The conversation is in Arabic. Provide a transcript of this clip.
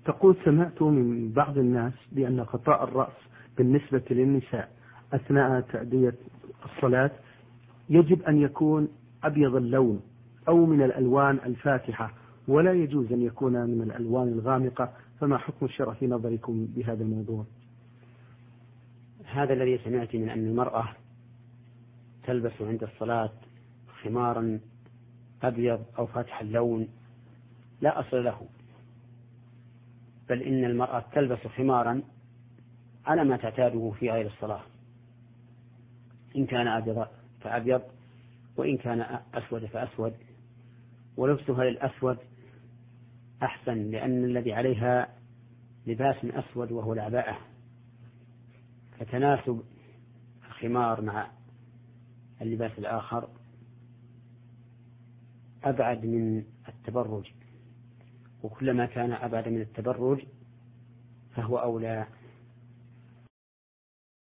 تقول: سمعت من بعض الناس بأن غطاء الرأس بالنسبة للنساء أثناء تأدية الصلاة يجب أن يكون أبيض اللون أو من الألوان الفاتحة، ولا يجوز أن يكون من الألوان الغامقة، فما حكم الشرع في نظركم بهذا الموضوع؟ هذا الذي سمعت من أن المرأة تلبس عند الصلاة خمارا أبيض أو فاتح اللون لا أصل له، بل إن المرأة تلبس خمارا على ما تعتاده في غير الصلاة، إن كان أبيض فأبيض وإن كان أسود فأسود، ولبسها للأسود أحسن، لأن الذي عليها لباس أسود وهو العباءة، فتناسب الخمار مع اللباس الآخر أبعد من التبرج، وكلما كان أبعد من التبرج فهو أولى